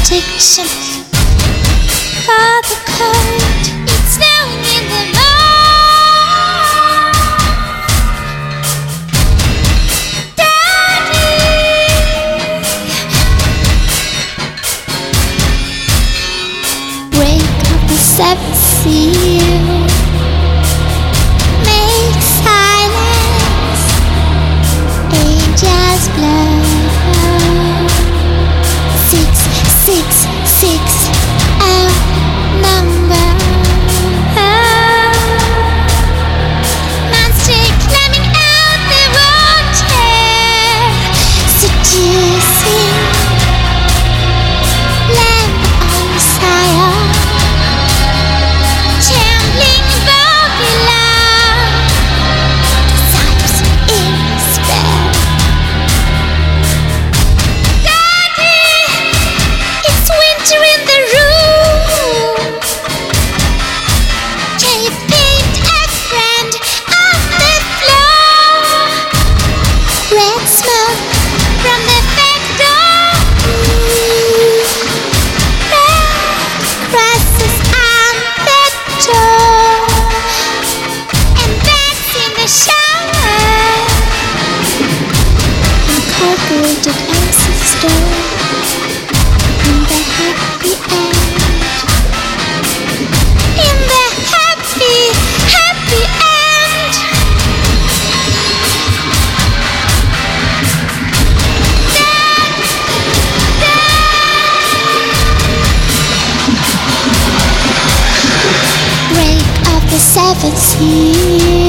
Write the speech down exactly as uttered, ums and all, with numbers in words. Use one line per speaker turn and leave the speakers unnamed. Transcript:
protection for the cold. It's snowing in the morning. Daddy, break up the seventh seal. Make silence. Angels blow. Six, six, six, our number. Monster climbing out the water, seducing lamp on fire, trembling Babylon, desires in spell. It's winter in the room. Can you paint a friend on the floor? Red smoke from the back door. Red crosses on the door. And bats in the shower. Incorporated ancestor. In the happy end. In the happy, happy end. Break of the seventh seal.